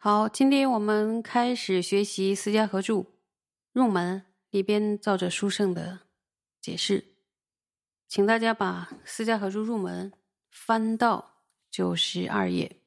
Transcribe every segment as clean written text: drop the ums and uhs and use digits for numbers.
好，今天我们开始学习四家合注入门里边造者书圣的解释，请大家把四家合注入门翻到92页，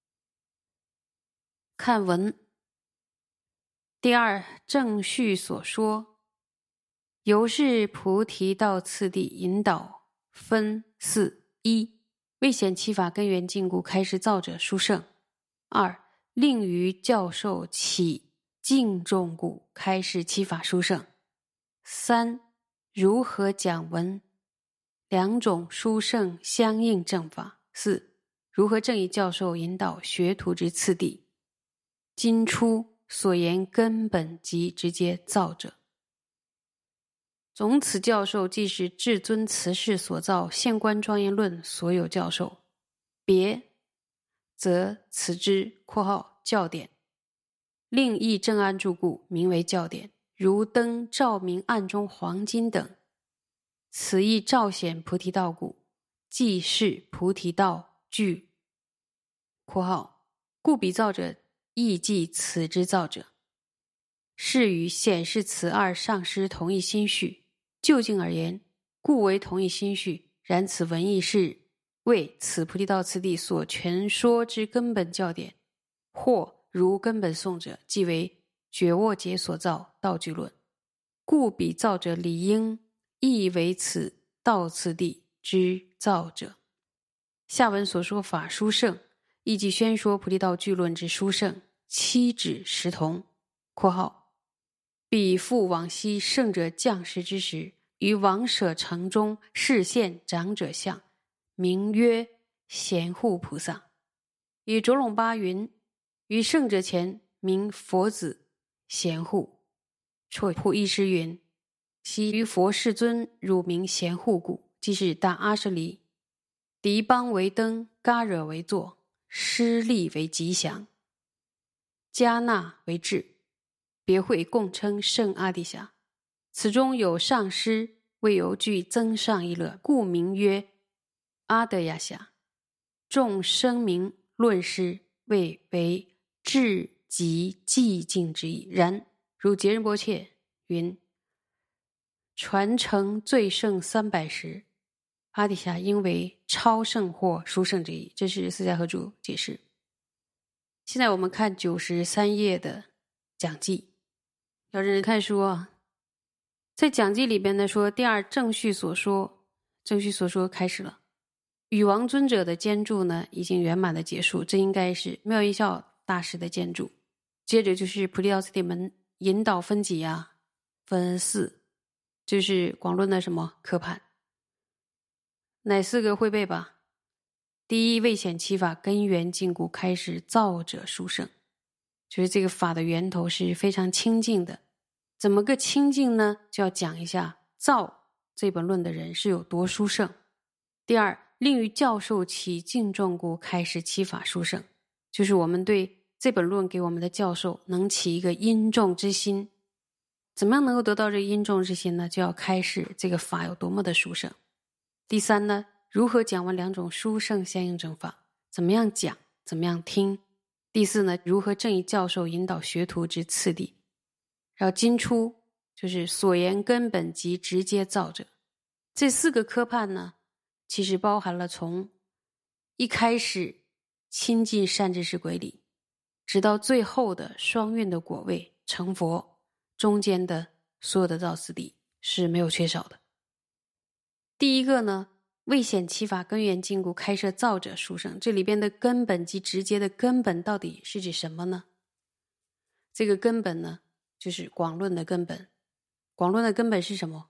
看文。第二正序所说，由是菩提道次第引导分四：一、未显其法根源禁锢开示造者书圣；二、令于教授起敬重故开示其法书圣；三、如何讲文两种书圣相应正法；四、如何正以教授引导学徒之次第。今出所言根本即直接造者。总此教授即是至尊慈氏所造现观庄严论所有教授，别则此之括号教典，另译正安住故名为教典，如灯照明暗中黄金等，此亦照显菩提道故，即是菩提道具括号故彼造者亦即此之造者。是与显示此二上师同一心绪，就近而言，故为同一心绪，然此文义是为此菩提道次第所全说之根本教典，或如根本颂者，即为觉沃劫所造道具论，故彼造者理应亦为此道次第之造者。下文所说法书圣，亦即宣说菩提道具论之书圣，七指实同括号彼复往昔圣者降世之时，于王舍城中示现长者相，名曰贤护菩萨。以卓陇巴云，于圣者前名佛子贤护。绰护一师云，昔于佛世尊汝名贤护故，即是大阿舍离。敌邦为灯，嘎惹为座，施利为吉祥，迦那为智，别会共称圣阿底峡。此中有上师，为由具增上一乐，故名曰阿德亚峡。众声名论师，谓为至极寂静之意。然如杰仁波切云，传承最胜300时，阿底峡应为超胜或殊胜之意。这是四家合注解释。现在我们看93页的讲记，要认真看书啊。在讲记里边呢说，第二正序所说开始了。禹王尊者的监注呢已经圆满的结束，这应该是妙音效大师的监注。接着就是菩提道次第门引导分几啊，分四，就是广论的什么科判。哪四个会背吧？第一，未显其法根源禁锢开示造者书圣，就是这个法的源头是非常清净的。怎么个清净呢？就要讲一下造这本论的人是有多殊胜。第二，令于教授起敬重故开示其法殊胜，就是我们对这本论给我们的教授能起一个殷重之心。怎么样能够得到这个殷重之心呢？就要开示这个法有多么的殊胜。第三呢，如何讲完两种殊胜相应正法，怎么样讲，怎么样听。第四呢，如何正以教授引导学徒之次第。然后今出就是所言根本即直接造者。这四个科判呢，其实包含了从一开始亲近善知识轨理，直到最后的双运的果位成佛，中间的所有的造次第是没有缺少的。第一个呢，未显其法根源禁锢开设造者书圣，这里边的根本及直接的根本到底是指什么呢？这个根本呢，就是广论的根本。广论的根本是什么？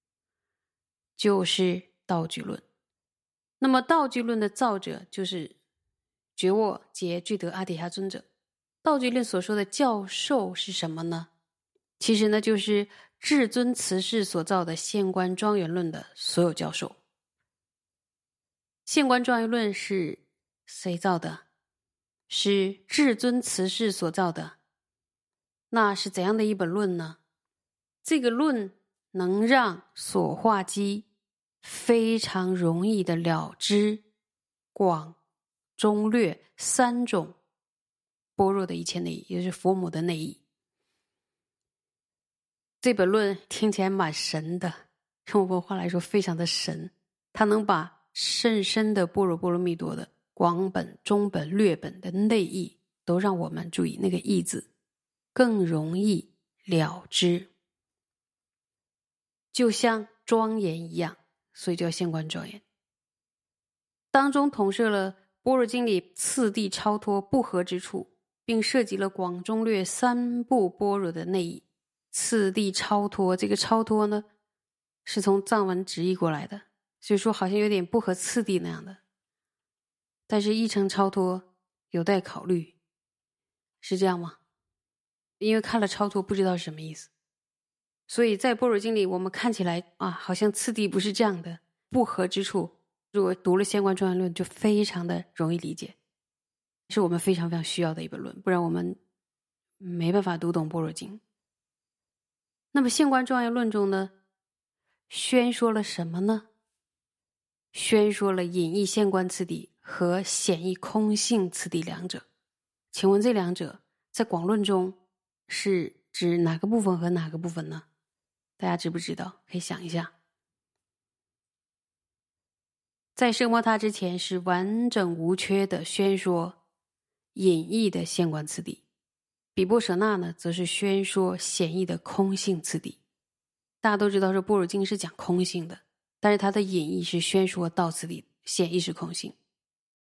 就是道具论。那么道具论的造者就是觉沃劫具德阿底峡尊者。道具论所说的教授是什么呢？其实呢，就是至尊慈氏所造的现观庄严论的所有教授。现观庄严论是谁造的？是至尊慈氏所造的。那是怎样的一本论呢？这个论能让所化机非常容易的了知广中略三种般若的一切内义，也就是佛母的内义。这本论听起来蛮神的，用我们话来说非常的神，它能把甚深的般若波罗蜜多的广本、中本、略本的内义都让我们注意那个义字，更容易了知，就像庄严一样，所以叫现观庄严。当中统摄了般若经里次第超脱不合之处，并涉及了广中略三部般若的内义。次第超脱，这个超脱呢是从藏文直译过来的，所以说好像有点不合次第那样的，但是译成超脱有待考虑，是这样吗？因为看了超脱不知道是什么意思，所以在般若经里我们看起来啊，好像次第不是这样的，不合之处如果读了现观庄严论就非常的容易理解，是我们非常非常需要的一本论，不然我们没办法读懂般若经。那么现观庄严论中呢，宣说了什么呢？宣说了隐义现观次第和显义空性次第两者。请问这两者在广论中是指哪个部分和哪个部分呢？大家知不知道？可以想一下。在奢摩他之前是完整无缺的宣说隐义的现观次第，比波舍那呢则是宣说显义的空性次第。大家都知道说般若经是讲空性的，但是它的隐义是宣说道次第，显义是空性。